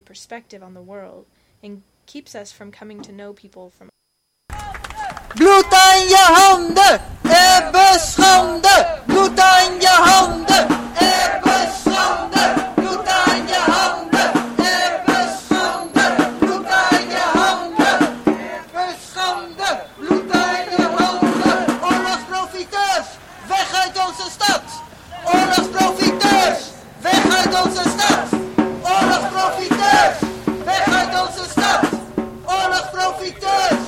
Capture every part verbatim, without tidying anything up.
perspective on the world and keeps us from coming to know people from Bloed aan je handen, Ebbe schande. Bloed aan je handen, Ebbe schande. Bloed aan je handen, Ebbe schande. Bloed aan je handen, Ebbe schande. Bloed aan je handen. Oorlogsprofiteurs, weg uit onze stad. Oorlogsprofiteurs, weg uit onze stad. Oorlogsprofiteurs, weg uit onze stad. Oorlogsprofiteurs.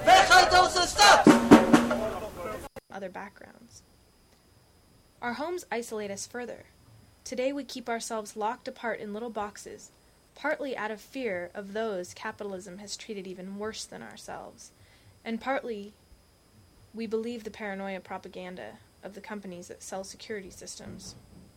Other backgrounds. Our homes isolate us further. Today we keep ourselves locked apart in little boxes, partly out of fear of those capitalism has treated even worse than ourselves, and partly we believe the paranoia propaganda of the companies that sell security systems.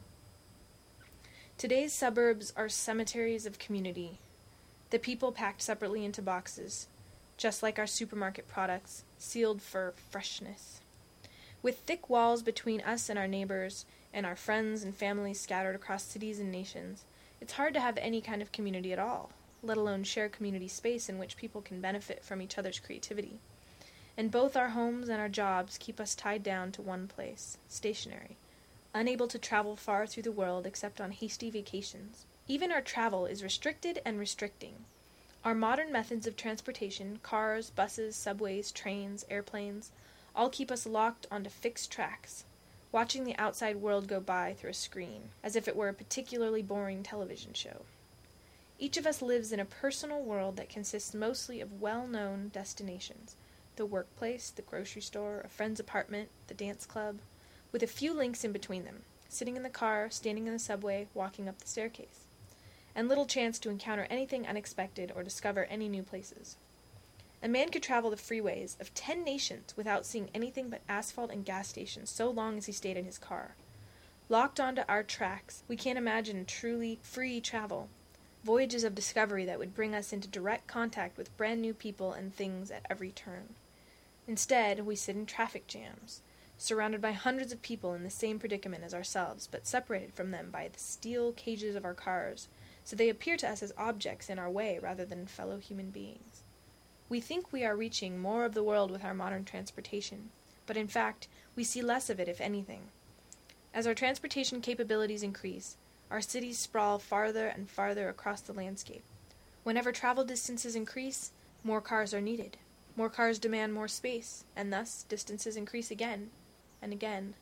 Today's suburbs are cemeteries of community, the people packed separately into boxes, just like our supermarket products, sealed for freshness. With thick walls between us and our neighbors, and our friends and families scattered across cities and nations, it's hard to have any kind of community at all, let alone share community space in which people can benefit from each other's creativity. And both our homes and our jobs keep us tied down to one place, stationary, unable to travel far through the world except on hasty vacations. Even our travel is restricted and restricting. Our modern methods of transportation, cars, buses, subways, trains, airplanes, all keep us locked onto fixed tracks, watching the outside world go by through a screen, as if it were a particularly boring television show. Each of us lives in a personal world that consists mostly of well-known destinations, the workplace, the grocery store, a friend's apartment, the dance club, with a few links in between them, sitting in the car, standing in the subway, walking up the staircase, and little chance to encounter anything unexpected or discover any new places. A man could travel the freeways of ten nations without seeing anything but asphalt and gas stations so long as he stayed in his car. Locked onto our tracks, we can't imagine truly free travel, voyages of discovery that would bring us into direct contact with brand new people and things at every turn. Instead, we sit in traffic jams, surrounded by hundreds of people in the same predicament as ourselves, but separated from them by the steel cages of our cars, so they appear to us as objects in our way rather than fellow human beings. We think we are reaching more of the world with our modern transportation, but in fact, we see less of it, if anything. As our transportation capabilities increase, our cities sprawl farther and farther across the landscape. Whenever travel distances increase, more cars are needed. More cars demand more space, and thus distances increase again and again.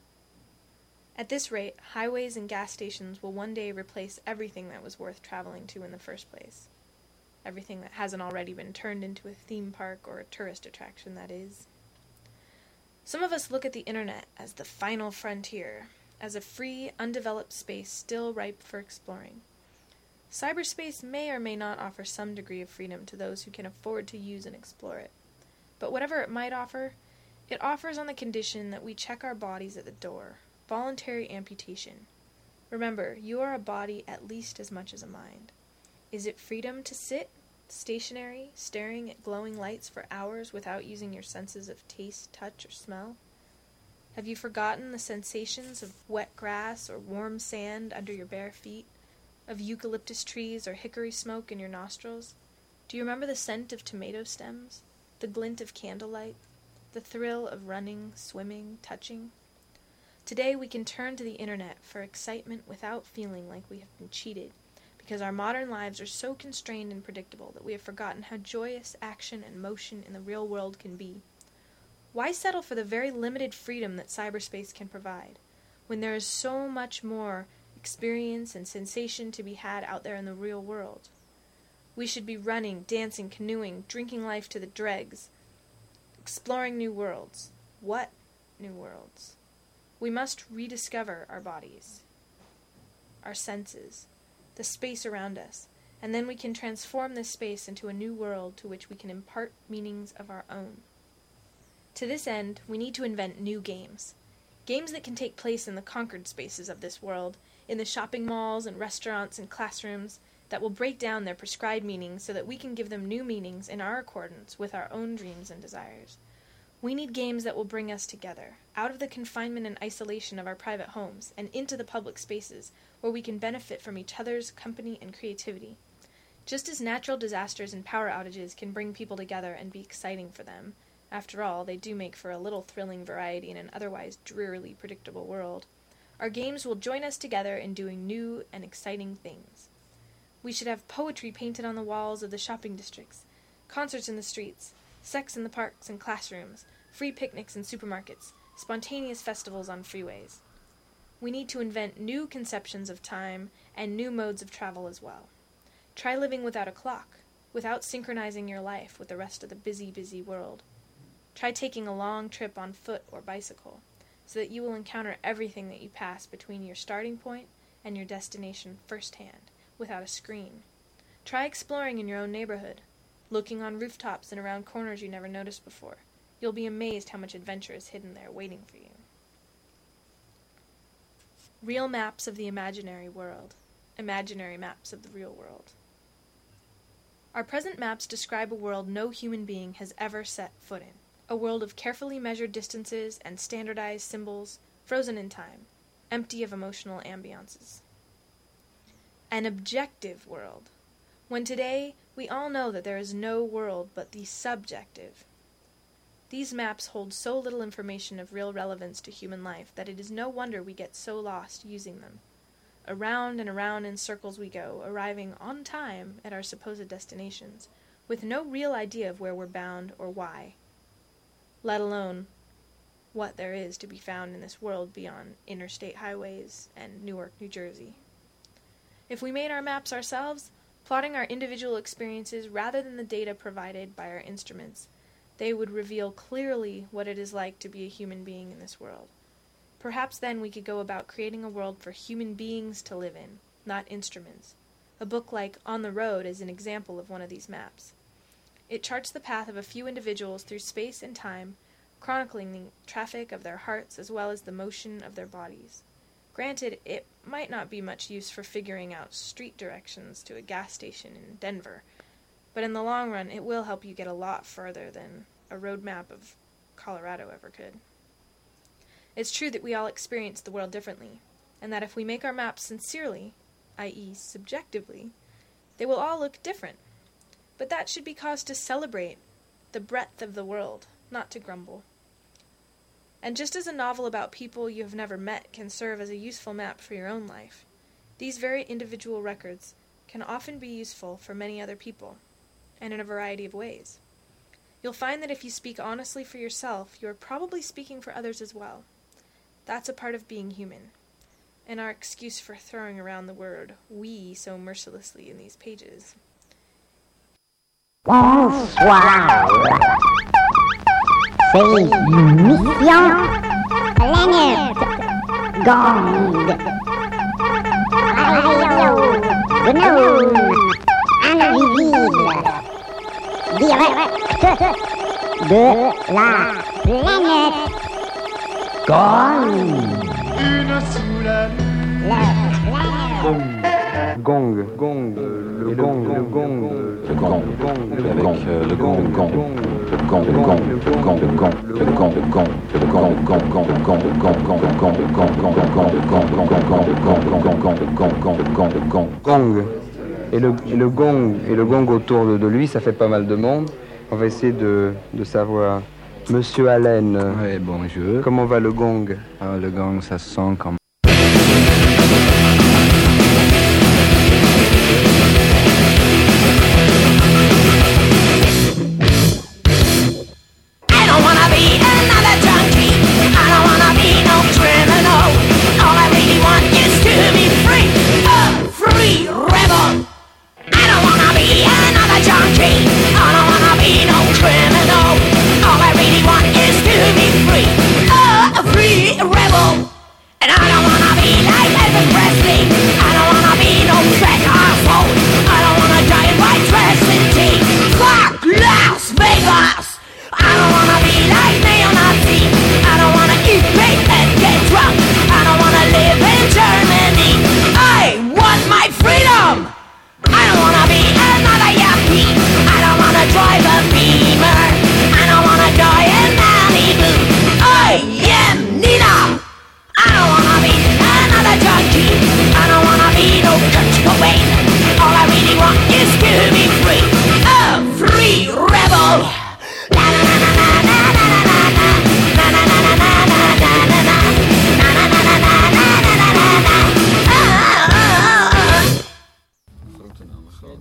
At this rate, highways and gas stations will one day replace everything that was worth traveling to in the first place. Everything that hasn't already been turned into a theme park or a tourist attraction, that is. Some of us look at the internet as the final frontier, as a free, undeveloped space still ripe for exploring. Cyberspace may or may not offer some degree of freedom to those who can afford to use and explore it. But whatever it might offer, it offers on the condition that we check our bodies at the door. Voluntary amputation. Remember, you are a body at least as much as a mind. Is it freedom to sit, stationary, staring at glowing lights for hours without using your senses of taste, touch, or smell? Have you forgotten the sensations of wet grass or warm sand under your bare feet, of eucalyptus trees or hickory smoke in your nostrils? Do you remember the scent of tomato stems, the glint of candlelight, the thrill of running, swimming, touching? Today we can turn to the internet for excitement without feeling like we have been cheated, because our modern lives are so constrained and predictable that we have forgotten how joyous action and motion in the real world can be. Why settle for the very limited freedom that cyberspace can provide, when there is so much more experience and sensation to be had out there in the real world? We should be running, dancing, canoeing, drinking life to the dregs, exploring new worlds. What new worlds? We must rediscover our bodies, our senses, the space around us, and then we can transform this space into a new world to which we can impart meanings of our own. To this end, we need to invent new games. Games that can take place in the conquered spaces of this world, in the shopping malls and restaurants and classrooms, that will break down their prescribed meanings so that we can give them new meanings in our accordance with our own dreams and desires. We need games that will bring us together, out of the confinement and isolation of our private homes, and into the public spaces, where we can benefit from each other's company and creativity. Just as natural disasters and power outages can bring people together and be exciting for them, after all, they do make for a little thrilling variety in an otherwise drearily predictable world, our games will join us together in doing new and exciting things. We should have poetry painted on the walls of the shopping districts, concerts in the streets, sex in the parks and classrooms, free picnics in supermarkets, spontaneous festivals on freeways. We need to invent new conceptions of time and new modes of travel as well. Try living without a clock, without synchronizing your life with the rest of the busy, busy world. Try taking a long trip on foot or bicycle, so that you will encounter everything that you pass between your starting point and your destination firsthand, without a screen. Try exploring in your own neighborhood, looking on rooftops and around corners you never noticed before. You'll be amazed how much adventure is hidden there waiting for you. Real maps of the imaginary world. Imaginary maps of the real world. Our present maps describe a world no human being has ever set foot in. A world of carefully measured distances and standardized symbols, frozen in time, empty of emotional ambiances. An objective world, when today we all know that there is no world but the subjective. These maps hold so little information of real relevance to human life that it is no wonder we get so lost using them. Around and around in circles we go, arriving on time at our supposed destinations, with no real idea of where we're bound or why, let alone what there is to be found in this world beyond interstate highways and Newark, New Jersey. If we made our maps ourselves, plotting our individual experiences rather than the data provided by our instruments, they would reveal clearly what it is like to be a human being in this world. Perhaps then we could go about creating a world for human beings to live in, not instruments. A book like On the Road is an example of one of these maps. It charts the path of a few individuals through space and time, chronicling the traffic of their hearts as well as the motion of their bodies. Granted, it might not be much use for figuring out street directions to a gas station in Denver, but in the long run it will help you get a lot further than a road map of Colorado ever could. It's true that we all experience the world differently, and that if we make our maps sincerely, that is subjectively, they will all look different. But that should be cause to celebrate the breadth of the world, not to grumble. And just as a novel about people you have never met can serve as a useful map for your own life, these very individual records can often be useful for many other people, and in a variety of ways. You'll find that if you speak honestly for yourself, you are probably speaking for others as well. That's a part of being human, and our excuse for throwing around the word we so mercilessly in these pages. Bonsoir. C'est l'émission Planète Gong. Radio Gnome Invisible. Direct de la planète Gong. Une sous la lune. La planète Gong, gong, le gong, le gong, le gong, avec euh, le gong, gong, le gong, le gong, le gong, le gong, le gong, le gong, le gong, le gong, gong, le gong, le gong, gong, le gong, le gong, gong, le gong, le gong, gong, gong, le gong, le gong, gong, le gong, gong, le gong, le gong. Gong. Et le, et le gong et le gong autour de, de lui, ça fait pas mal de monde. On va essayer de, de savoir. Monsieur Allen. Oui, bonjour. Comment va le gong? Ah, le gong, ça se sent quand même. And I don't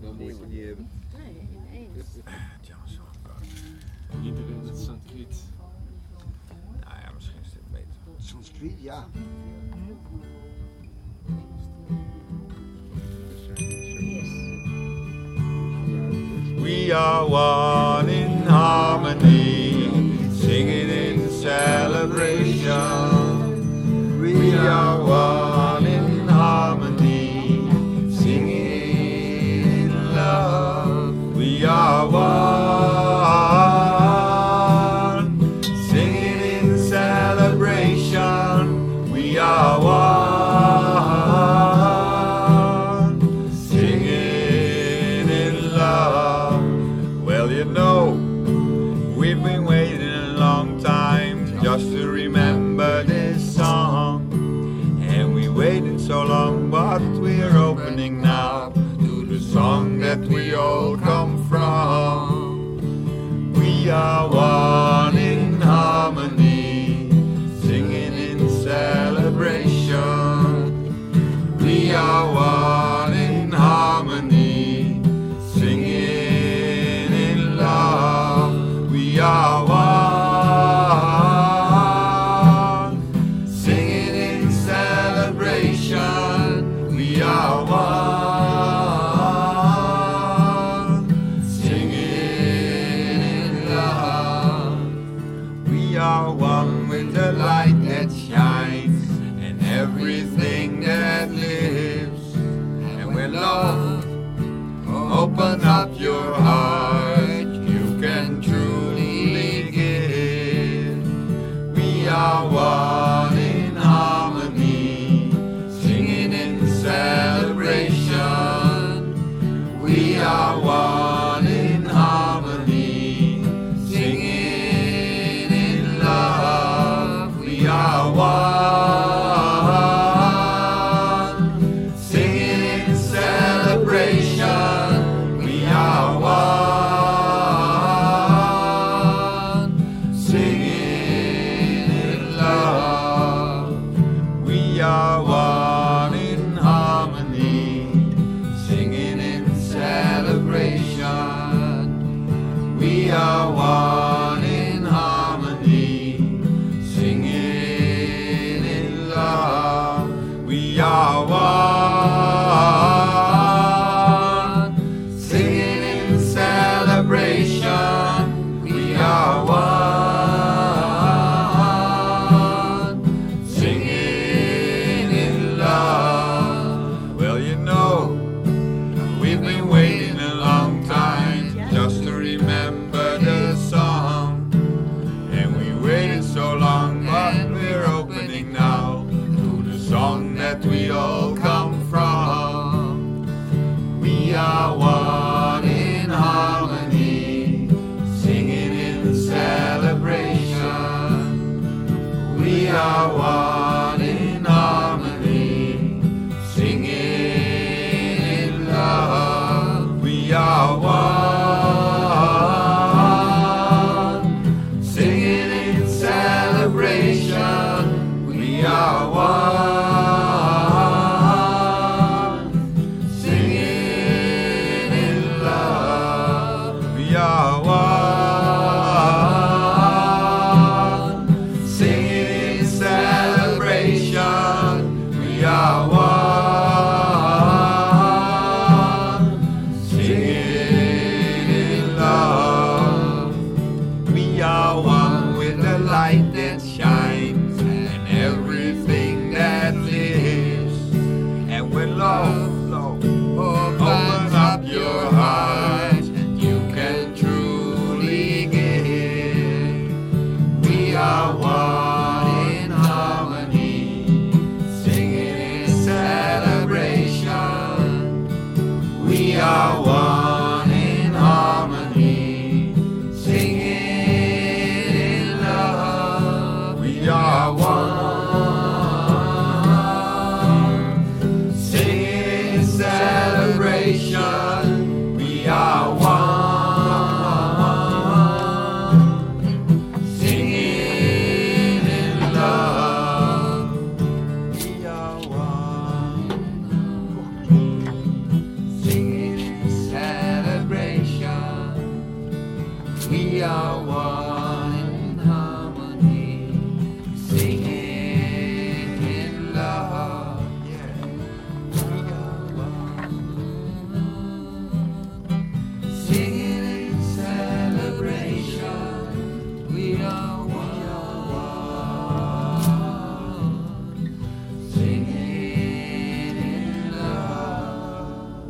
wel moeite die hebben. Nee, ineens. Tja, zo. Iedereen met Sanskriet. Nou ja, misschien is dit beter. Sanskriet, ja. We are one in harmony, singing in celebration. We are one in harmony, singing in love. We are one, singing in celebration. We are one, singing in love. Well, you know, we've been waiting a long time just to remember this song. And we waited so long, but we're opening now to the song that we all come from. We are one in harmony, singing in celebration. We are one in harmony, singing in love. We are one, singing in celebration. We are one, singing in love. We are one with the light that shines and everything that lives. And when love opens up your heart, you can truly give. We are one in harmony, singing in celebration. We are one in harmony, singing in love. We are one, singing in celebration. We are one, singing in love. We are one in harmony, singing in celebration. We are one in harmony, singing in love. We are one, singing in celebration. We are one, singing in love. Well, you know, we've been waiting a long time just to remember the song. And we waited so long, but we're opening now to the song that we all come from. We are one in harmony, singing in celebration. We are one in harmony, singing in love. We are one, singing in celebration. We are one, singing in love. We are one, singing in celebration. We are one, singing in love. We are one with the light that shines and everything that lives. And when love, love opens up your heart, you can truly give. We are one in harmony, singing in celebration. We are one We are one in harmony, singing in love. Singing in celebration. We are one, singing in love.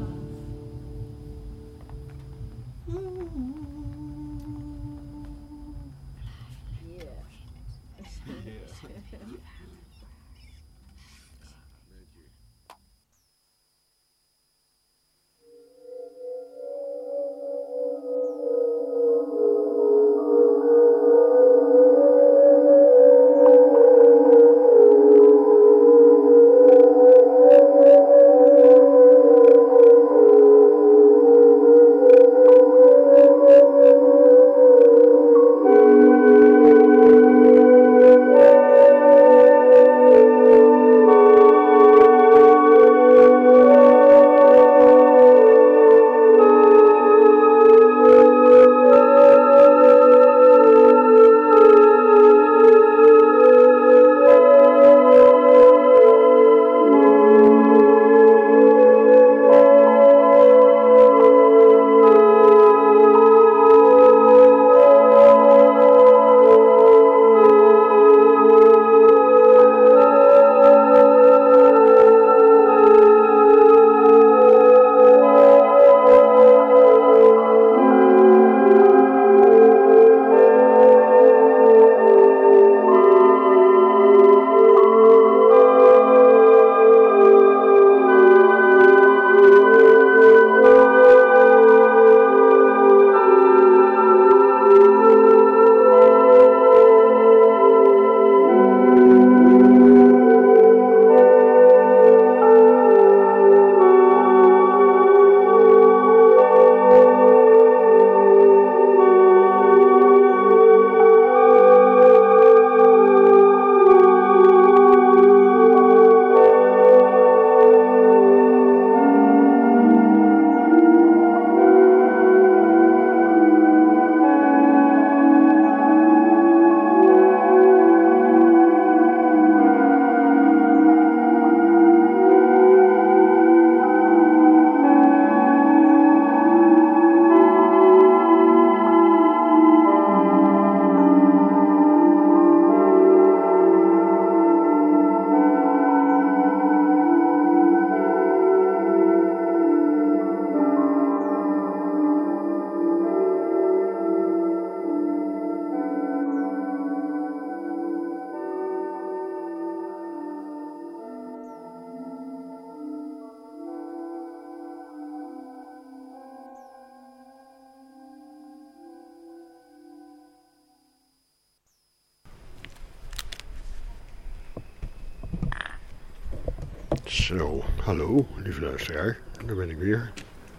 Zo, hallo, lieve luisteraar. Daar ben ik weer.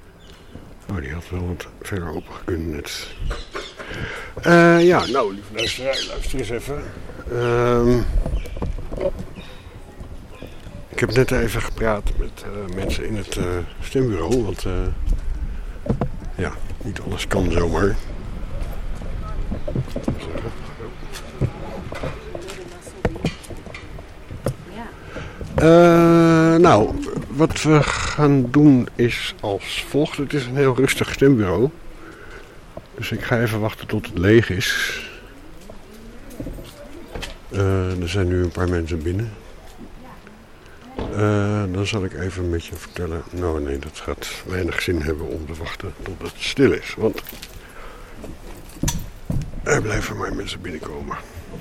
Oh, die had wel wat verder open gekund net. Uh, ja, nou, lieve luisteraar, luister eens even. Uh, ik heb net even gepraat met uh, mensen in het uh, stembureau, want uh, ja, niet alles kan zomaar. Uh, nou, wat we gaan doen is als volgt. Het is een heel rustig stembureau. Dus ik ga even wachten tot het leeg is. Uh, er zijn nu een paar mensen binnen. Uh, dan zal ik even met je vertellen. Nou nee, dat gaat weinig zin hebben om te wachten tot het stil is. Want er blijven maar mensen binnenkomen.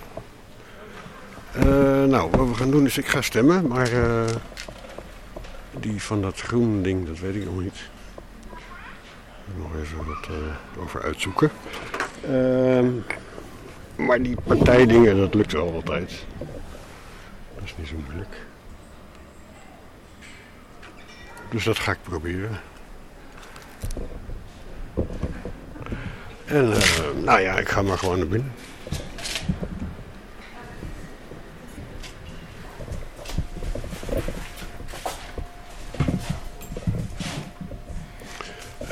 Uh, nou, wat we gaan doen is, ik ga stemmen, maar uh, die van dat groen ding, dat weet ik nog niet. Ik moet nog even wat uh, over uitzoeken. Uh, maar die partijdingen, dat lukt wel altijd. Dat is niet zo moeilijk. Dus dat ga ik proberen. En uh, nou ja, ik ga maar gewoon naar binnen.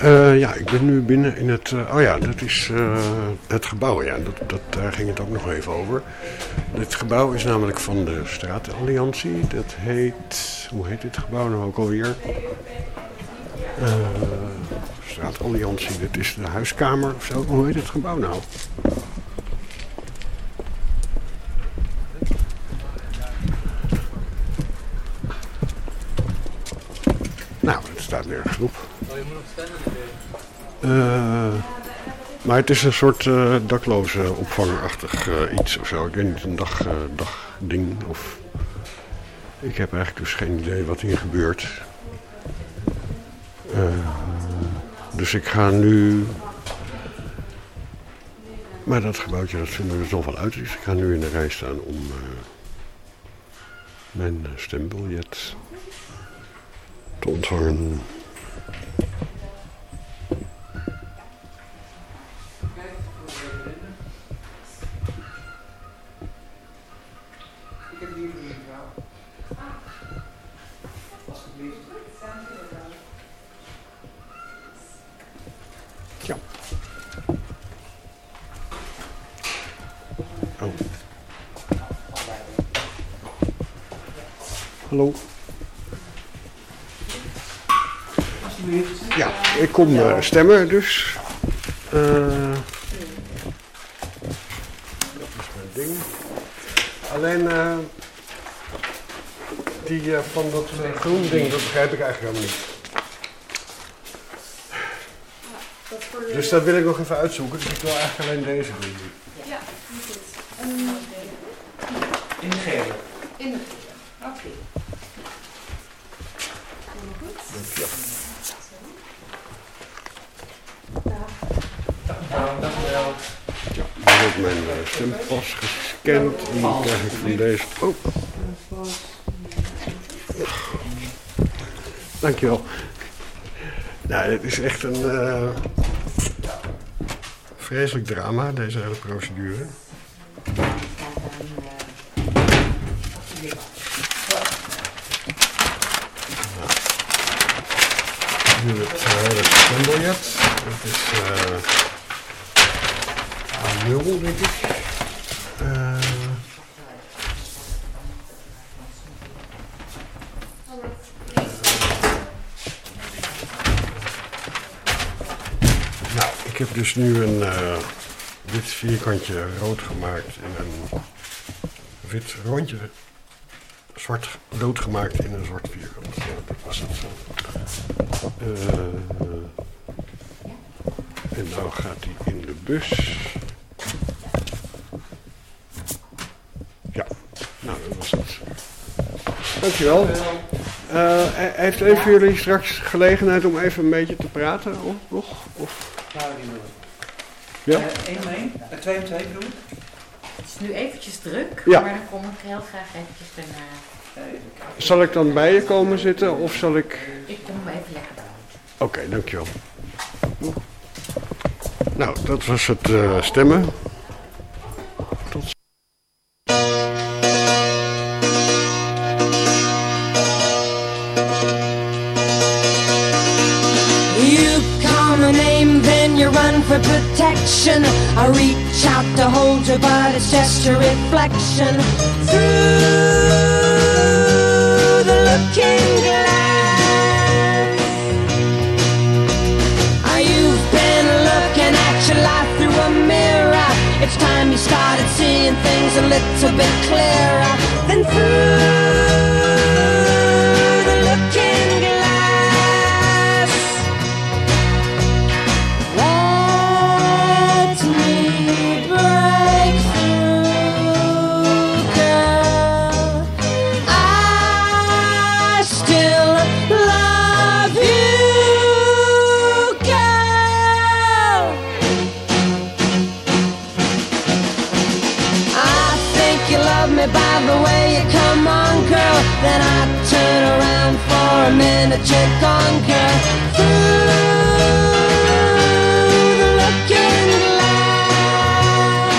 Uh, ja, ik ben nu binnen in het... Uh, oh ja, dat is uh, het gebouw. Ja, dat, dat, daar ging het ook nog even over. Dit gebouw is namelijk van de Straatalliantie. Dat heet... Hoe heet dit gebouw nou ook alweer? Uh, Straatalliantie, dat is de huiskamer of zo. Hoe heet het gebouw nou? Nou, het staat nergens op. Uh, maar het is een soort uh, dakloze opvangachtig uh, iets of zo. Ik weet niet, een dag, uh, dagding of... Ik heb eigenlijk dus geen idee wat hier gebeurt. Uh, dus ik ga nu... Maar dat gebouwtje, dat vinden we dus nog wel uit. Dus ik ga nu in de rij staan om uh, mijn stembiljet te ontvangen. Ja. Oh. Hallo. Ja, ik kom uh, stemmen dus. Uh, dat is mijn ding. Alleen uh, die uh, van dat uh, groen ding, dat begrijp ik eigenlijk helemaal niet. Dus dat wil ik nog even uitzoeken. Dus ik wil eigenlijk alleen deze doen. Ja, goed. Um, in de gele. In de gele, oké. Okay. Ja. Ja, dan wordt mijn uh, stempas gescand en dan krijg ik van deze... Oh. Dankjewel. Nou, dit is echt een uh, vreselijk drama, deze hele procedure. Nu het hele stembiljet. Het is uh, A nul, denk ik. Uh, nou, ik heb dus nu een uh, wit vierkantje rood gemaakt en een wit rondje zwart rood gemaakt in een zwart vierkant. Ja, dat was het. Uh, en nou gaat hij in de bus. Ja, nou dat was het. Dankjewel. Uh, heeft een van jullie straks gelegenheid om even een beetje te praten of, nog? Of? Nou, die doen we. Ja? één om één, twee om twee bedoel ik. Het is nu eventjes druk, ja. Maar dan kom ik heel graag eventjes daarna. Zal ik dan bij je komen zitten of zal ik... Ik kom even lekker bij. Oké, okay, dankjewel. Nou, dat was het uh, stemmen. Tot ziens. You call my name, then you run for protection. I reach out to hold you, but it's just a reflection. Through the looking glass, oh, you've been looking at your life through a mirror. It's time you started seeing things a little bit clearer. Then through the looking glass, let me break through, girl. I still love you, girl. I think you love me by the way you come on, girl. Then I turn around for a minute, you're gone, girl. Through the looking glass.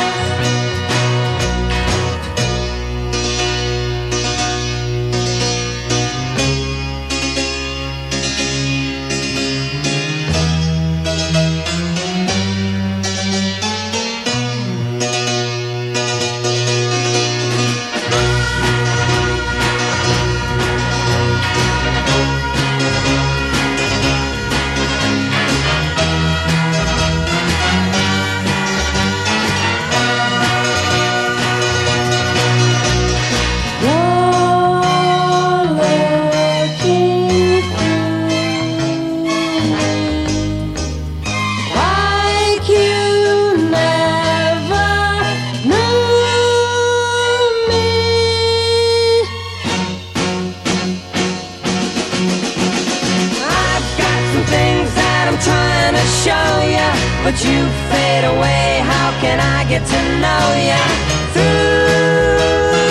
but you fade away. How can I get to know ya through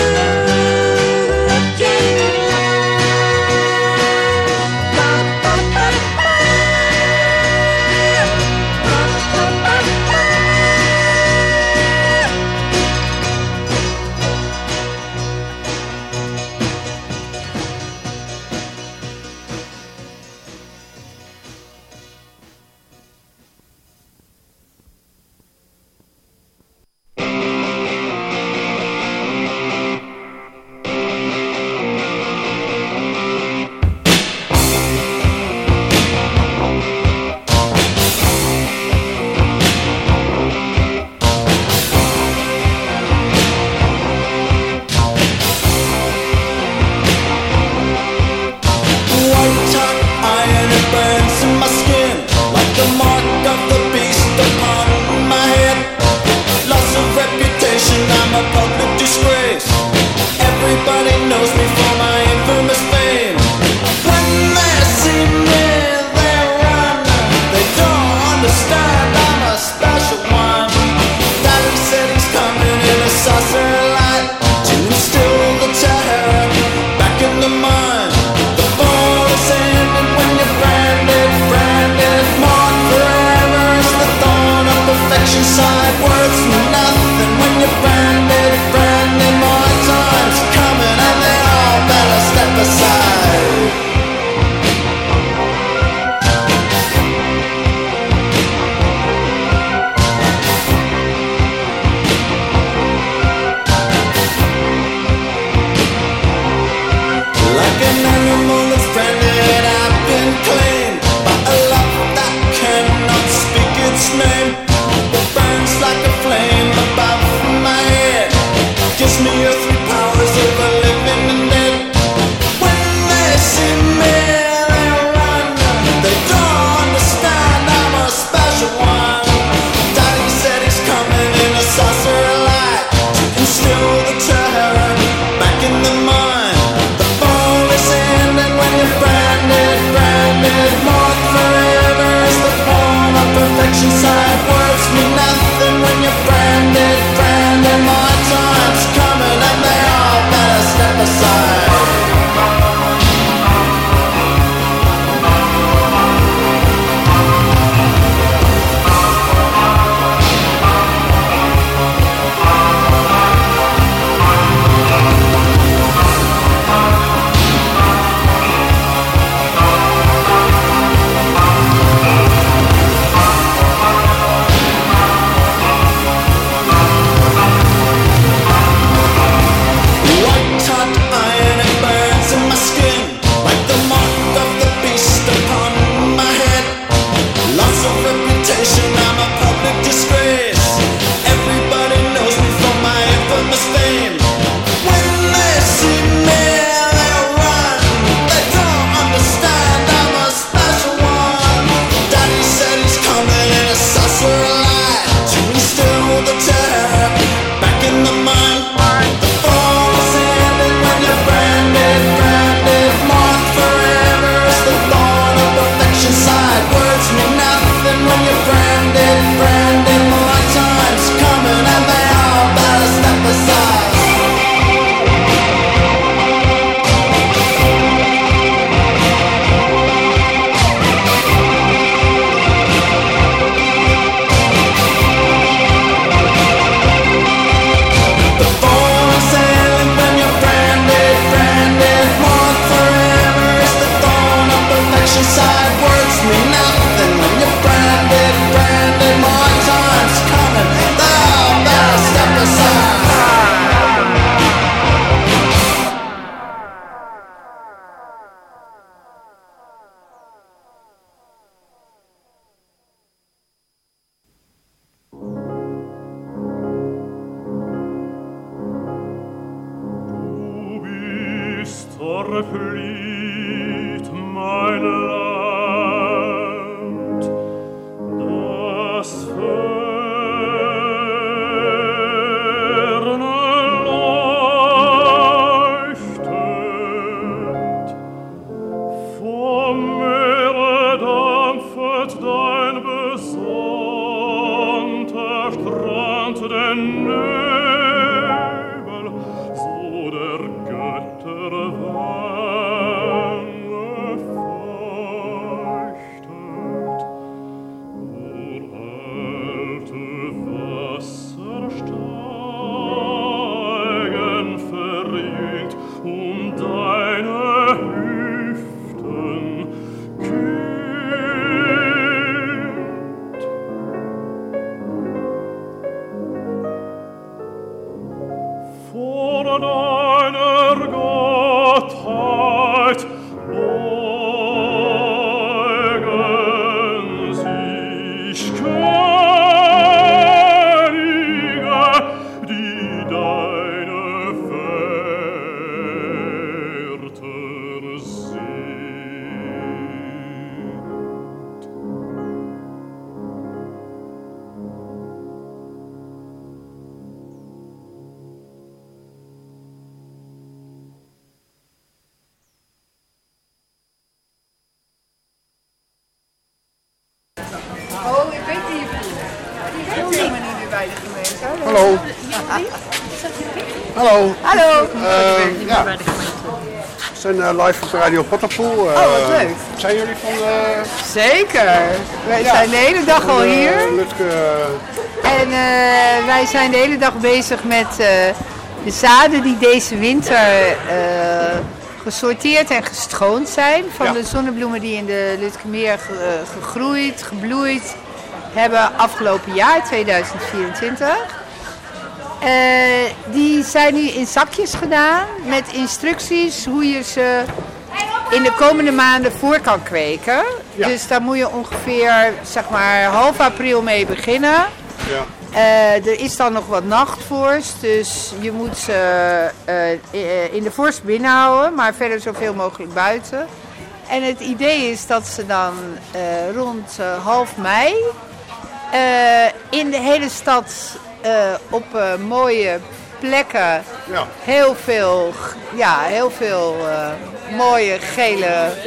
looking verflieht mein Land, das Ferne leuchtet, vom Meere dampfet dein Besonnen. Nebel, so der Götter Wärme feuchtet, uralte Wassersteigen verjüngt um deine Hüften kühlt. Vor deiner Gottheit beugen sich Könige, die deine Wärter sind. Oh, ik weet wie je voelt. Die heeft helemaal niet meer bij de gemeente. Hallo. Hallo. Hallo. Eh, ja. We zijn eh, live op de Radio Potterpoel. Eh, Oh, wat leuk. Zijn jullie van de... Zeker. Wij Ja. zijn de hele dag van al de hier. Lutke... En eh, wij zijn de hele dag bezig met eh, de zaden die deze winter eh, gesorteerd en gestroond zijn. Van Ja. de zonnebloemen die in de Lutkemeer ge- eh, gegroeid, gebloeid hebben afgelopen jaar, tweeduizend vierentwintig. Eh, die zijn nu in zakjes gedaan met instructies hoe je ze in de komende maanden voor kan kweken. Ja. Dus daar moet je ongeveer zeg maar half april mee beginnen. Ja. Eh, er is dan nog wat nachtvorst, dus je moet ze eh, eh, in de vorst binnenhouden, maar verder zoveel mogelijk buiten. En het idee is dat ze dan eh, rond eh, half mei eh, in de hele stad eh, op eh, mooie plekken Ja. heel veel, g- ja, heel veel eh, mooie gele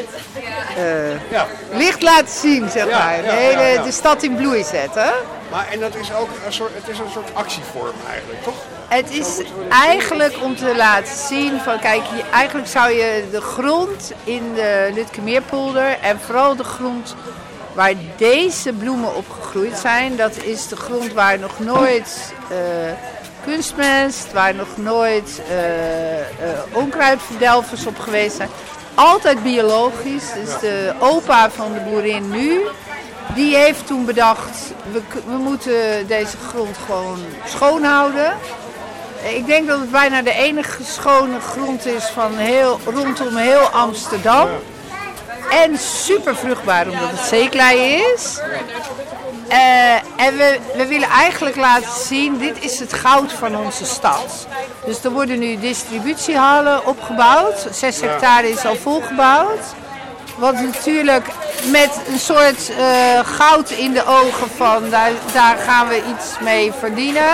eh, Ja. licht laten zien, zeg Ja, maar. ja, de, hele, ja, ja. de stad in bloei zetten. Maar en dat is ook een soort, het is een soort actievorm eigenlijk, toch? Het is eigenlijk om te laten zien van kijk, je, eigenlijk zou je de grond in de Lutkemeerpolder en vooral de grond waar deze bloemen op gegroeid zijn, dat is de grond waar nog nooit eh, kunstmest, waar nog nooit eh, eh, onkruidverdelgers op geweest zijn. Altijd biologisch, dus de opa van de boerin nu, die heeft toen bedacht, we, k- we moeten deze grond gewoon schoon houden. Ik denk dat het bijna de enige schone grond is van heel, rondom heel Amsterdam. En super vruchtbaar omdat het zeeklei is. Eh, en we, we willen eigenlijk laten zien, dit is het goud van onze stad. Dus er worden nu distributiehallen opgebouwd. Zes hectare is al volgebouwd. Wat natuurlijk met een soort eh, goud in de ogen van, daar, daar gaan we iets mee verdienen.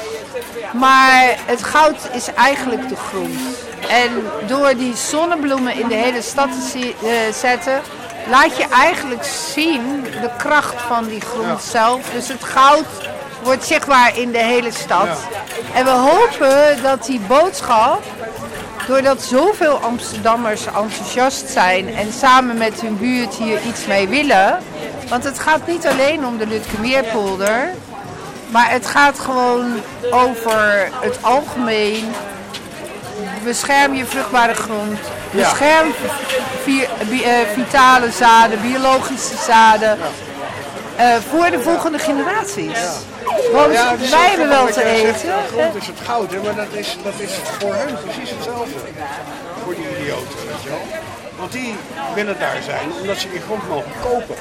Maar het goud is eigenlijk de grond. En door die zonnebloemen in de hele stad te zie- eh, zetten, laat je eigenlijk zien de kracht van die grond zelf. Dus het goud wordt zichtbaar in de hele stad. En we hopen dat die boodschap, doordat zoveel Amsterdammers enthousiast zijn en samen met hun buurt hier iets mee willen. Want het gaat niet alleen om de Lutkemeerpolder, maar het gaat gewoon over het algemeen. Bescherm je vruchtbare grond, bescherm vi- bi- eh, vitale zaden, biologische zaden eh, voor de volgende generaties. Want Ja, het is wij ook hebben wel grappig te wat jij zegt, eten. De grond is het goud, hè, maar dat is, dat is voor hen precies hetzelfde. Voor die idioten, weet je wel. Want die willen daar zijn omdat ze die grond mogen kopen.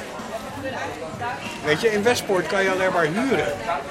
Weet je, in Westpoort kan je alleen maar huren.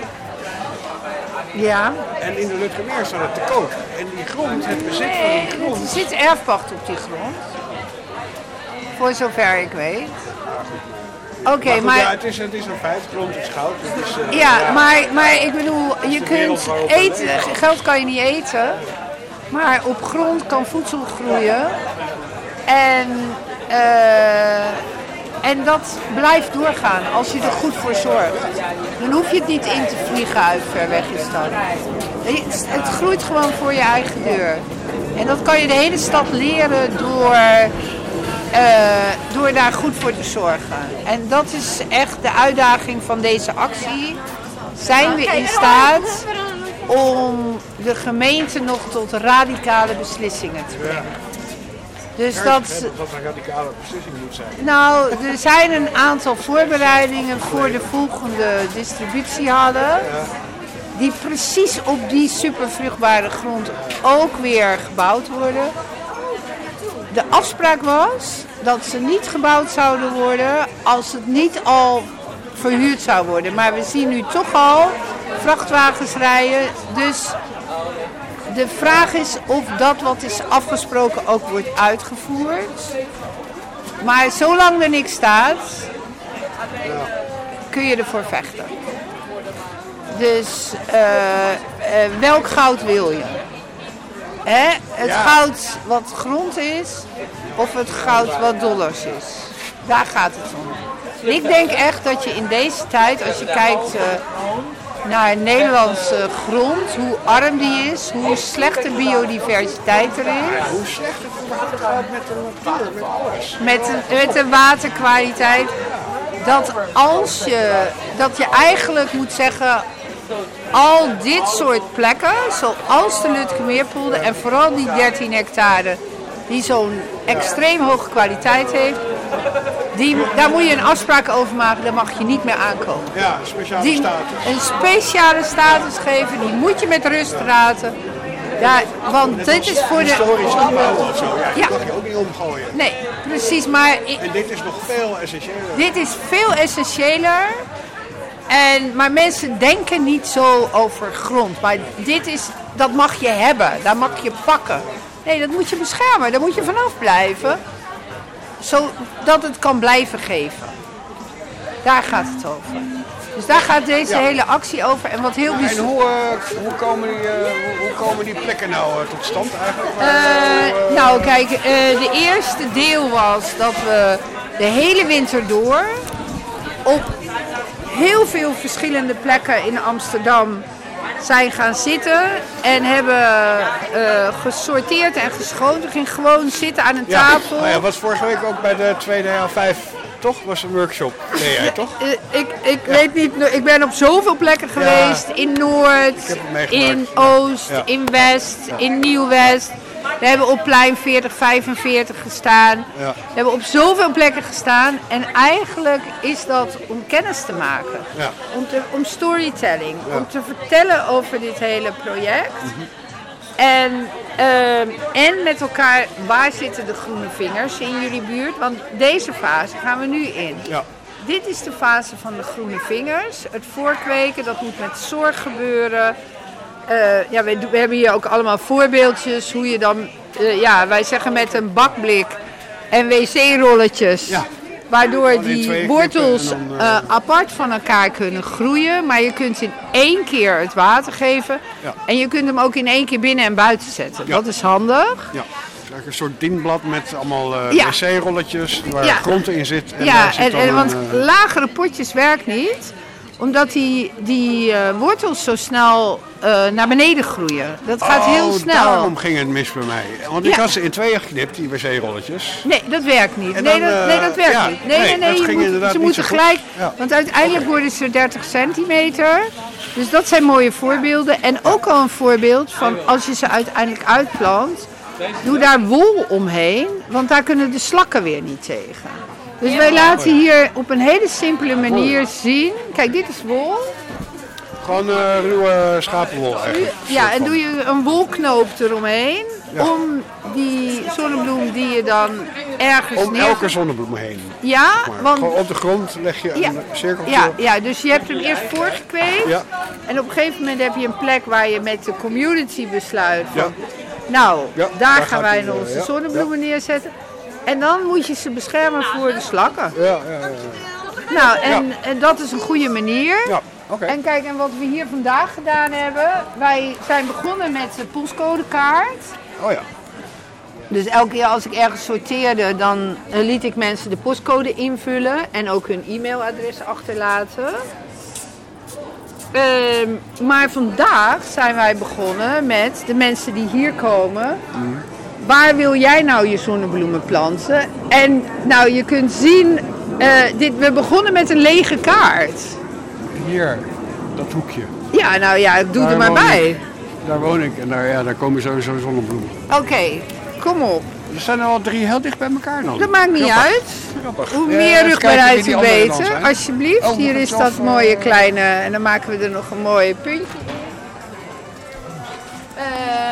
Ja. En in de Lutkemeer staat het te koop. En die grond, het bezit van die Er grond... zit erfpacht op die grond. Voor zover ik weet. Oké, maar, goed, maar... ja, het is, het is een feit, grond is goud. Het is, uh, Ja, maar, maar ik bedoel, je de wereld kunt waarop we eten, leven. geld kan je niet eten, maar op grond kan voedsel groeien. En eh, En dat blijft doorgaan als je er goed voor zorgt. Dan hoef je het niet in te vliegen uit ver weg in stad. Het, het groeit gewoon voor je eigen deur. En dat kan je de hele stad leren door, uh, door daar goed voor te zorgen. En dat is echt de uitdaging van deze actie. Zijn we in staat om de gemeente nog tot radicale beslissingen te brengen? Dus dat, wat een radicale beslissing moet zijn. nou, er zijn een aantal voorbereidingen voor de volgende distributiehallen. Die precies op die supervruchtbare grond ook weer gebouwd worden. De afspraak was dat ze niet gebouwd zouden worden als het niet al verhuurd zou worden. Maar we zien nu toch al vrachtwagens rijden. Dus de vraag is of dat wat is afgesproken ook wordt uitgevoerd. Maar zolang er niks staat, kun je ervoor vechten. Dus uh, uh, welk goud wil je? Hè? Het Ja. goud wat grond is of het goud wat dollars is? Daar gaat het om. Ik denk echt dat je in deze tijd, als je kijkt uh, naar Nederlandse grond, hoe arm die is, hoe slecht de biodiversiteit er is. Hoe slecht het überhaupt gaat met de natuur, met alles. Met de, met de waterkwaliteit. Dat als je, dat je eigenlijk moet zeggen, al dit soort plekken, zoals de Lutkemeerpolder en vooral die dertien hectare, die zo'n extreem hoge kwaliteit heeft, die, daar moet je een afspraak over maken, daar mag je niet meer aankomen. Ja, een speciale Die, status. een speciale status geven, die moet je met rust laten. Ja, want dit is voor de... Historisch gebouw of zo, ja, die Ja. mag je ook niet omgooien. Nee, precies, maar i- En dit is nog veel essentiëler. dit is veel essentiëler. En, maar mensen denken niet zo over grond. Maar dit is, dat mag je hebben, dat mag je pakken. Nee, dat moet je beschermen, daar moet je vanaf blijven. Zodat het kan blijven geven. Daar gaat het over. Dus daar gaat deze Ja. hele actie over. En wat heel En bijzonder... hoe, uh, hoe, komen die, uh, hoe, hoe komen die plekken nou uh, tot stand eigenlijk? Uh, nou kijk, uh, de eerste deel was dat we de hele winter door op heel veel verschillende plekken in Amsterdam zijn gaan zitten en hebben uh, gesorteerd en geschoten. Ging gewoon zitten aan een Ja, tafel. nou ja, was vorige week ook bij de tweede H vijf, toch? Was een workshop. Nee, jij toch? Uh, ik ik weet niet, ik ben op zoveel plekken geweest. In Noord, heb het meegemaakt. in Oost, Ja. in West, Ja. in Nieuw-West. We hebben op plein veertig vijfenveertig gestaan. Ja. We hebben op zoveel plekken gestaan. En eigenlijk is dat om kennis te maken. Ja. Om, te, om storytelling. Ja. Om te vertellen over dit hele project. En, ehm, en met elkaar, waar zitten de groene vingers in jullie buurt? Want deze fase gaan we nu in. Ja. Dit is de fase van de groene vingers. Het voorkweken, dat moet met zorg gebeuren. Uh, ja, we, we hebben hier ook allemaal voorbeeldjes hoe je dan, uh, ja, wij zeggen met een bakblik en wc-rolletjes. Ja. Waardoor Gewoon in die twee wortels knippen en dan, uh, uh, apart van elkaar kunnen groeien. Maar je kunt in één keer het water geven. Ja. En je kunt hem ook in één keer binnen en buiten zetten. Ja. Dat is handig. Ja. Kijk, een soort dienblad met allemaal uh, Ja. wc-rolletjes waar Ja. grond in zit. En Ja, daar zit en, dan en, een, want uh, lagere potjes werkt niet. Omdat die, die uh, wortels zo snel uh, naar beneden groeien. Dat gaat heel oh, snel. Daarom ging het mis bij mij. Want ik Ja. had ze in tweeën geknipt, die wc-rolletjes. Nee, dat werkt niet. En Nee, dan, dat, nee, dat eh, werkt ja, niet. Nee, nee, nee, nee. dat je ging moet- inderdaad ze niet moeten zo goed. gelijk. Ja. Want uiteindelijk worden ze dertig centimeter. Dus dat zijn mooie voorbeelden. En ook al een voorbeeld van als je ze uiteindelijk uitplant. Doe daar wol omheen. Want daar kunnen de slakken weer niet tegen. Dus wij laten hier op een hele simpele manier zien. Kijk, dit is wol. Gewoon uh, ruwe schapenwol eigenlijk. Ja, en doe je een wolknoop eromheen. Ja. Om die zonnebloem die je dan ergens Om neer... elke zonnebloem heen. Ja, Maar want... gewoon op de grond leg je Ja. een cirkeltje Ja, op. ja, dus je hebt hem eerst voorgekweekt. Ja. En op een gegeven moment heb je een plek waar je met de community besluit van... Ja. Nou, Ja, daar, daar gaan gaat wij hij, uh, onze ja, zonnebloemen neerzetten. En dan moet je ze beschermen voor de slakken. Ja, ja, ja, ja. Nou, en, en dat is een goede manier. Ja, oké. En kijk, en wat we hier vandaag gedaan hebben... Wij zijn begonnen met de postcodekaart. Oh ja. Dus elke keer als ik ergens sorteerde, dan eh, liet ik mensen de postcode invullen en ook hun e-mailadres achterlaten. Ehm, maar vandaag zijn wij begonnen met de mensen die hier komen. Mm. Waar wil jij nou je zonnebloemen planten? En nou, je kunt zien, uh, dit, we begonnen met een lege kaart. Hier, dat hoekje. Ja, nou ja, ik doe Daar er maar woon bij. Ik. Daar woon ik en daar, ja, daar komen sowieso zonnebloemen. Oké, okay, kom op. Er zijn er al drie heel dicht bij elkaar dan. Dat maakt niet Grappig. uit. Grappig. Hoe Ja, meer eens rugbaarheid, kijken wie hoe die anderen dan beter. zijn. Alsjeblieft, Oh, hier moet is ik dat zelf, mooie uh, kleine, en dan maken we er nog een mooi puntje. Uh,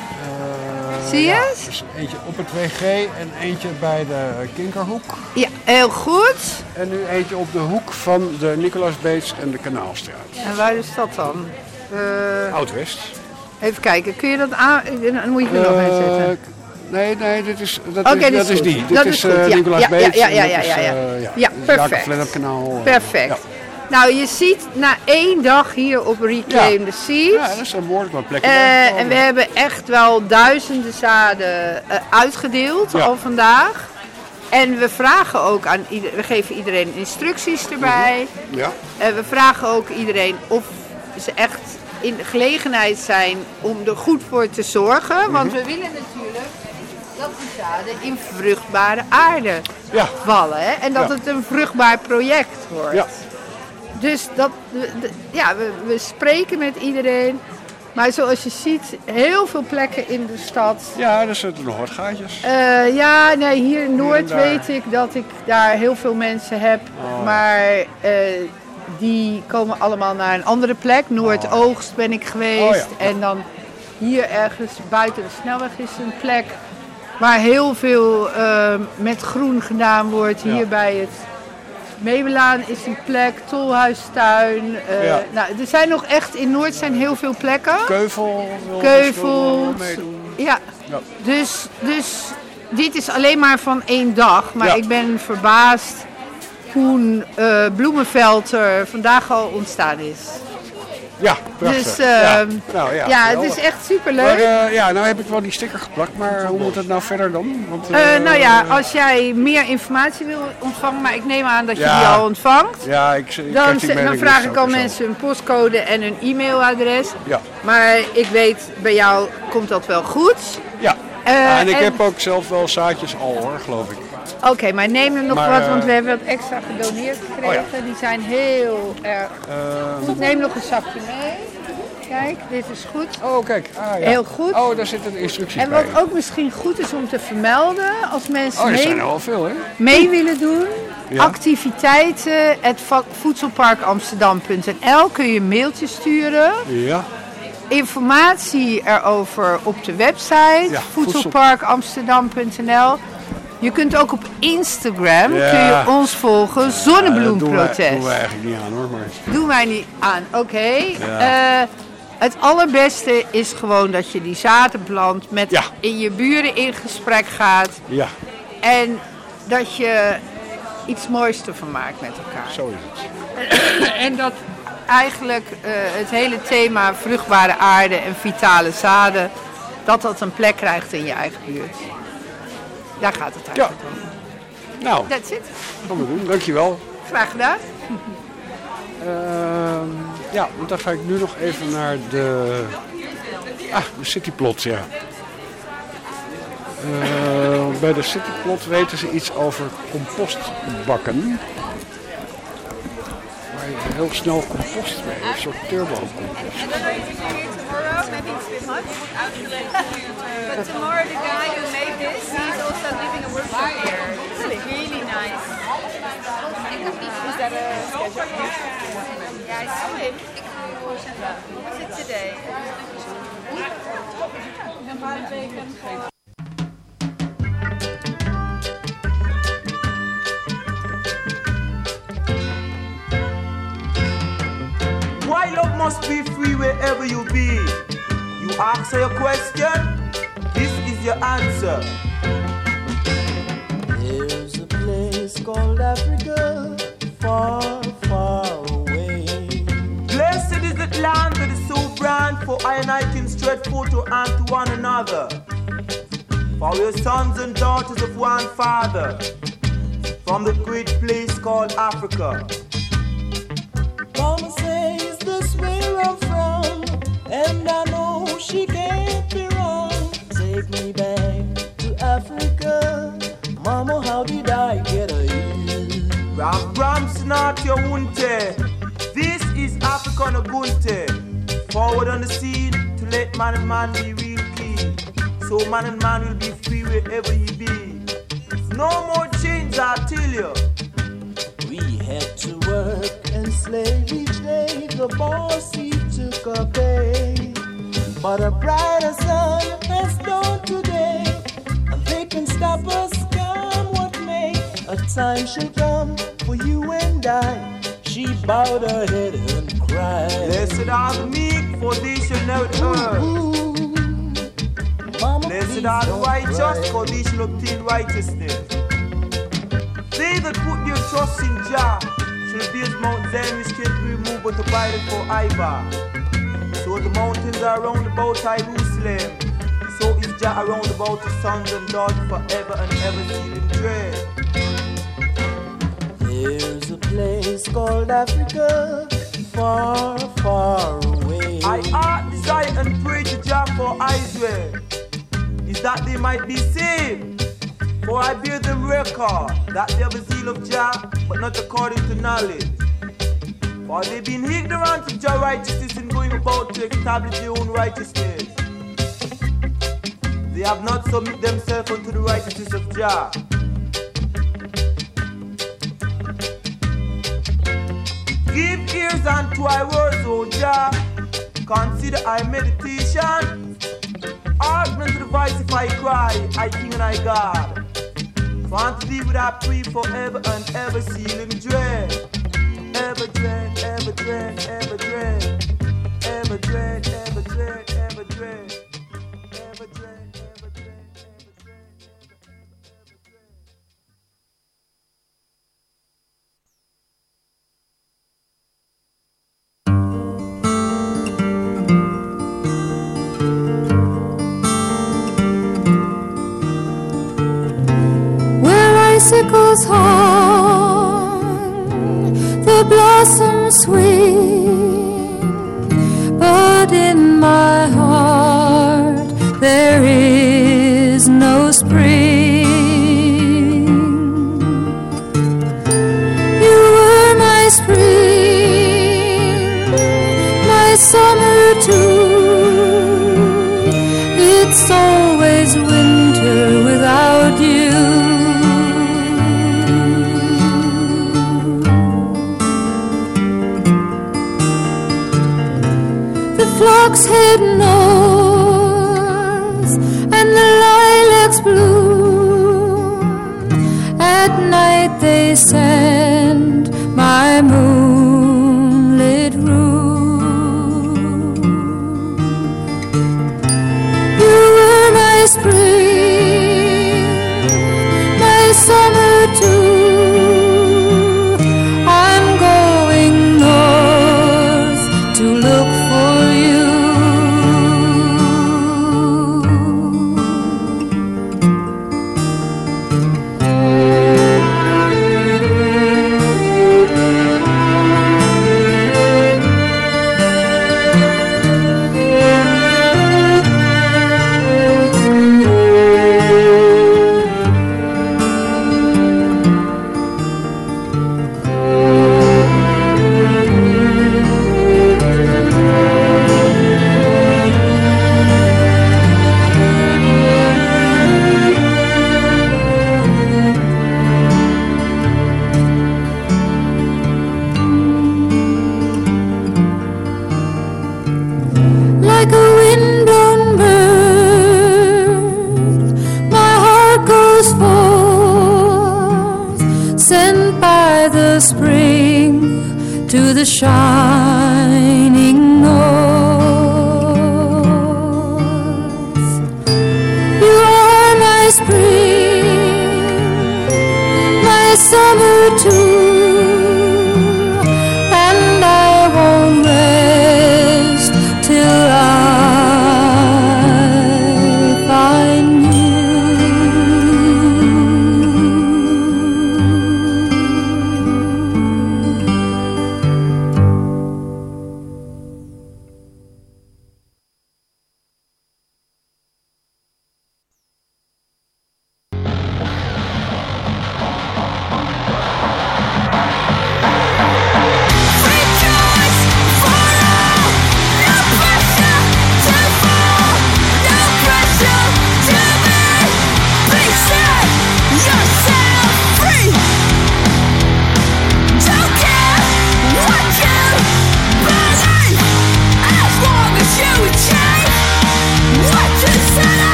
Uh, zie je ja, het? dus eentje op het W G en eentje bij de Kinkerhoek. Ja, heel goed. En nu eentje op de hoek van de Nicolaas Beets en de Kanaalstraat. En waar is dat dan? Uh, Oud-West. Even kijken, kun je dat aan... Dan moet je er nog Uh, eens zetten. Nee, nee, dit is, dat Oké, is, dit dat is is goed. die. Dit Dat is is goed, uh, ja. Nicolaas Ja, Beets. ja, ja, en dat ja, is, ja, uh, ja. Ja, perfect. Jacob Lennepkanaal. Perfect. Ja. Nou, je ziet na één dag hier op Reclaim the Seeds. Ja, dat is een behoorlijk wat plekken. Uh, en we hebben echt wel duizenden zaden uh, uitgedeeld Ja. al vandaag. En we vragen ook aan iedereen, we geven iedereen instructies erbij. Ja. En we vragen ook iedereen of ze echt in de gelegenheid zijn om er goed voor te zorgen. Want we willen natuurlijk dat die zaden in vruchtbare aarde ja. vallen. Hè? En dat Ja. het een vruchtbaar project wordt. Ja. Dus dat, we- de- ja, we, we spreken met iedereen. Maar zoals je ziet, heel veel plekken in de stad. Ja, er zitten nog wat gaatjes. Eh, ja, nee, hier in Noord daar. weet ik dat ik daar heel veel mensen heb. Oh. Maar eh, die komen allemaal naar een andere plek. Noordoogst ben ik geweest. Oh, ja. En dan hier ergens buiten de snelweg is een plek waar heel veel eh, met groen gedaan wordt. Ja. Hier bij het Meebelaan is een plek, Tolhuistuin. eh, Ja. nou, er zijn nog echt, in Noord zijn heel veel plekken. Keuvel. wil Keuvels. misschien wel meedoen. Ja. Ja. Dus, dus dit is alleen maar van één dag. Maar Ja. ik ben verbaasd hoe een eh, bloemenveld er vandaag al ontstaan is. Ja, prachtig. Dus eh, ja. Nou, ja, ja, het geweldig. is echt superleuk. Maar, uh, ja, nou heb ik wel die sticker geplakt, maar hoe moet het nou verder dan? Want, Uh, uh, nou ja, als jij meer informatie wil ontvangen, maar ik neem aan dat je Ja. die al ontvangt. Ja, ik, ik Dan, krijg die dan mailing vraag dus ik ook al zo. mensen hun postcode en hun e-mailadres. Ja. Maar ik weet, bij jou komt dat wel goed. Ja. Uh, ja, en ik en- heb ook zelf wel zaadjes al hoor, geloof ik. Oké, maar neem er nog Maar, wat, uh, want we hebben wat extra gedoneerd gekregen. Oh ja. Die zijn heel erg Uh, goed. Neem nog een zakje mee. Kijk, dit is goed. Oh, kijk. Ah, ja. Heel goed. Oh, daar zitten de instructies En bij. wat ook misschien goed is om te vermelden, als mensen Oh, er mee, zijn er wel veel, hè? mee willen doen. Ja. Activiteiten at voedselpark amsterdam punt n l kun je een mailtje sturen. Ja. Informatie erover op de website Ja, voedselpark amsterdam punt n l. Je kunt ook op Instagram Ja. kun je ons volgen, Ja, dat Zonnebloemprotest. doen wij, doen wij eigenlijk niet aan hoor, maar... Doen wij niet aan, oké. Ja. Eh, het allerbeste is gewoon dat je die zaden plant, met Ja. in je buren in gesprek gaat. Ja, En dat je iets moois ervan maakt met elkaar. zo is het. En dat eigenlijk eh, het hele thema vruchtbare aarde en vitale zaden, dat dat een plek krijgt in je eigen buurt. Daar gaat het Ja. eigenlijk om. Nou, That's it. gaan we doen. Dankjewel. Graag gedaan. Ehm ja, want dan ga ik nu nog even naar de... Ah, de Cityplot, ja. Eh, bij de Cityplot weten ze iets over compostbakken. Waar je heel snel compost mee, een soort turbo-compost. Tomorrow, maybe it's a bit much. But tomorrow the guy who made this, he's also giving a workshop here. It's really nice. Is that a schedule? Yeah, I saw him. Was it today? Why love must be free wherever you be? You ask your question, this is your answer. There's a place called Africa, far, far away. Blessed is the land that is so brand for I and I can stretch forth to and to one another. For we're sons and daughters of one father, from the great place called Africa. Mama says that's where I'm from, and I know she can't be wrong. Take me back to Africa, Mama, how did I get here? Ram Brams not your wunte. This is African Ubuntu. Forward on the scene to let man and man be real key. So man and man will be free wherever he be. No more chains, I tell you. We had to work and slave each day. The boss, he took a pay. But a brighter sun has dawned today, and they can stop us, come what may. A time shall come for you and I. She bowed her head and cried. Blessed are the meek, for they shall inherit earth. Blessed are the righteous, for they shall obtain righteousness. They that put their trust in Jah shall be as Mount Zion, which can't be removed but abideth forever. So the mountains are round about Jerusalem, so is Jah around about the sons and daughters forever and ever, till in dread. There's a place called Africa, far, far away. I heart desire and pray to Jah for Israel, is that they might be saved. For I bear them record that they have a zeal of Jah, but not according to knowledge. For they've been ignorant of Jah righteousness and going about to establish their own righteousness. They have not submitted themselves unto the righteousness of Jah. Give ears unto thy words, O Jah. Consider thy meditation. Hearken unto the voice if I cry, I King and I God. For unto thee would I pray forever and ever, seal in dread. Ever dread, ever dread, ever dread. Ever dread, ever dread, ever dread. Ever dread, ever dread, ever dread. Icicles hung, the blossoms swing, but in my heart there is no spring. You were my spring, my summer too. It's always winter without you. Flocks head north and the lilacs bloom. At night they send my moonlit room. You were my spring, my summer too. I'm going north to look for you. To the shining north. You are my spring, my summer too, and I won't rest till I find you.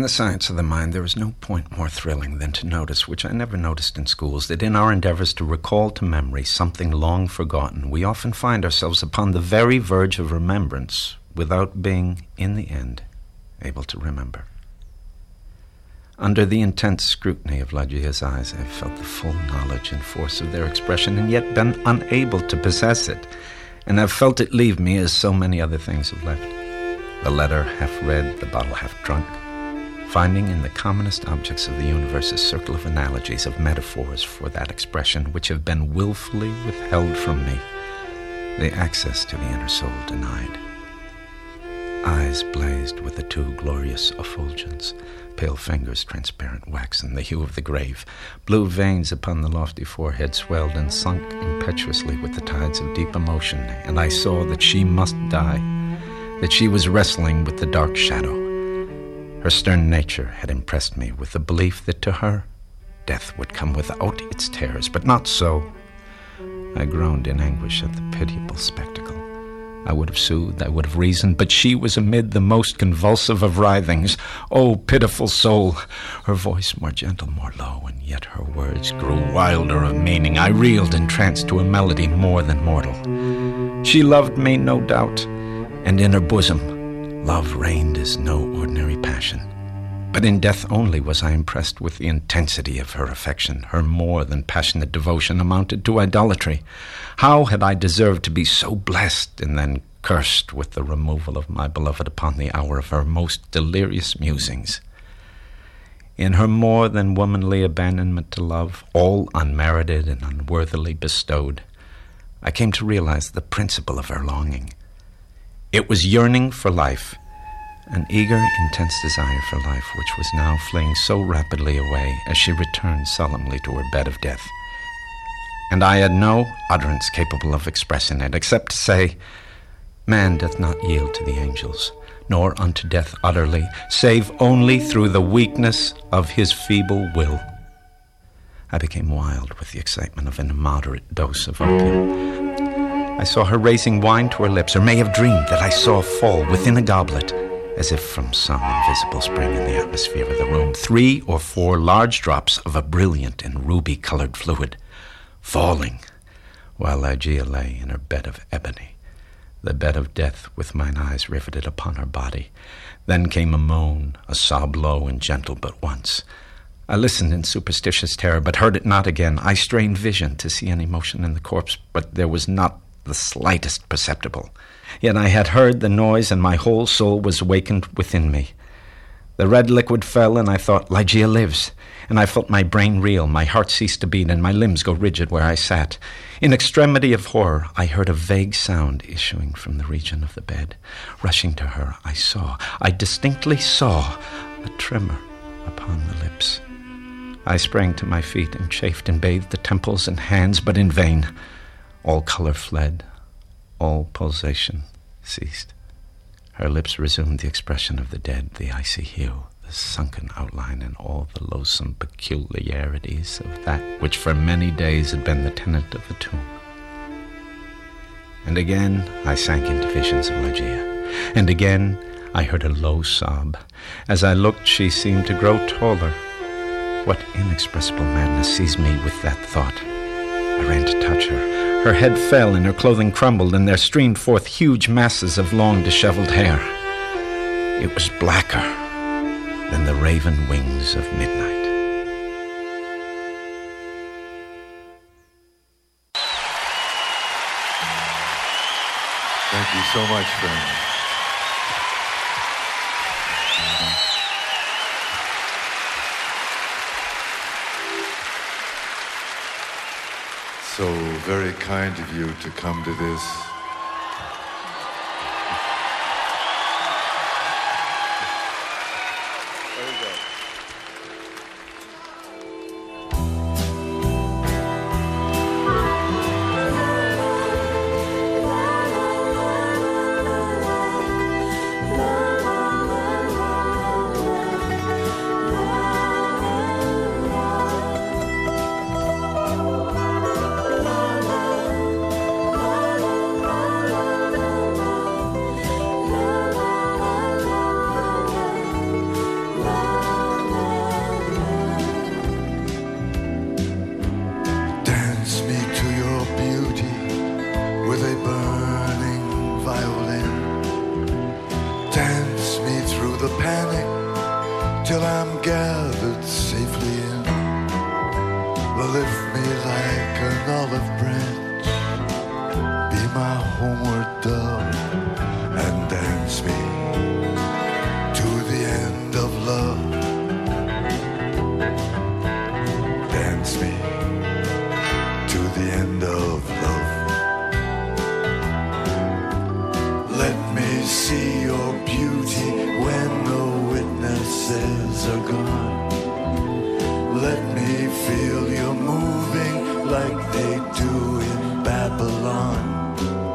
the science of the mind, there is no point more thrilling than to notice, which I never noticed in schools, that in our endeavors to recall to memory something long forgotten, we often find ourselves upon the very verge of remembrance without being, in the end, able to remember. Under the intense scrutiny of Ligeia's eyes, I felt the full knowledge and force of their expression, and yet been unable to possess it, and have felt it leave me as so many other things have left. The letter half read, the bottle half drunk, finding in the commonest objects of the universe a circle of analogies, of metaphors for that expression which have been willfully withheld from me, the access to the inner soul denied. Eyes blazed with the two glorious effulgence, pale fingers transparent waxen, the hue of the grave, blue veins upon the lofty forehead swelled and sunk impetuously with the tides of deep emotion, and I saw that she must die, that she was wrestling with the dark shadow. Her stern nature had impressed me with the belief that to her death would come without its terrors, but not so. I groaned in anguish at the pitiable spectacle. I would have soothed, I would have reasoned, but she was amid the most convulsive of writhings. Oh, pitiful soul! Her voice more gentle, more low, and yet her words grew wilder of meaning. I reeled entranced to a melody more than mortal. She loved me, no doubt, and in her bosom love reigned as no ordinary passion. But in death only was I impressed with the intensity of her affection. Her more than passionate devotion amounted to idolatry. How had I deserved to be so blessed and then cursed with the removal of my beloved upon the hour of her most delirious musings? In her more than womanly abandonment to love, all unmerited and unworthily bestowed, I came to realize the principle of her longing. It was yearning for life, an eager, intense desire for life, which was now fleeing so rapidly away as she returned solemnly to her bed of death. And I had no utterance capable of expressing it, except to say, man doth not yield to the angels, nor unto death utterly, save only through the weakness of his feeble will. I became wild with the excitement of an immoderate dose of opium. I saw her raising wine to her lips, or may have dreamed that I saw fall within a goblet, as if from some invisible spring in the atmosphere of the room, three or four large drops of a brilliant and ruby-colored fluid, falling, while Ligeia lay in her bed of ebony, the bed of death, with mine eyes riveted upon her body. Then came a moan, a sob low and gentle but once. I listened in superstitious terror, but heard it not again. I strained vision to see any motion in the corpse, but there was not the slightest perceptible. Yet I had heard the noise, and my whole soul was awakened within me. The red liquid fell, and I thought, Ligeia lives. And I felt my brain reel, my heart cease to beat, and my limbs go rigid where I sat. In extremity of horror, I heard a vague sound issuing from the region of the bed. Rushing to her, I saw, I distinctly saw, a tremor upon the lips. I sprang to my feet and chafed and bathed the temples and hands, but in vain. All color fled, all pulsation ceased. Her lips resumed the expression of the dead, the icy hue, the sunken outline, and all the loathsome peculiarities of that which for many days had been the tenant of the tomb. And again I sank into visions of Ligeia, and again I heard a low sob. As I looked, she seemed to grow taller. What inexpressible madness seized me with that thought? I ran to touch her. Her head fell, and her clothing crumbled, and there streamed forth huge masses of long, disheveled hair. It was blacker than the raven wings of midnight. Thank you so much, friend. So very kind of you to come to this. olive branch, be my homeward dove, and dance me to the end of love. Dance me to the end of love. Let me see your beauty when the witnesses are gone. Let me feel you moving like they do in Babylon.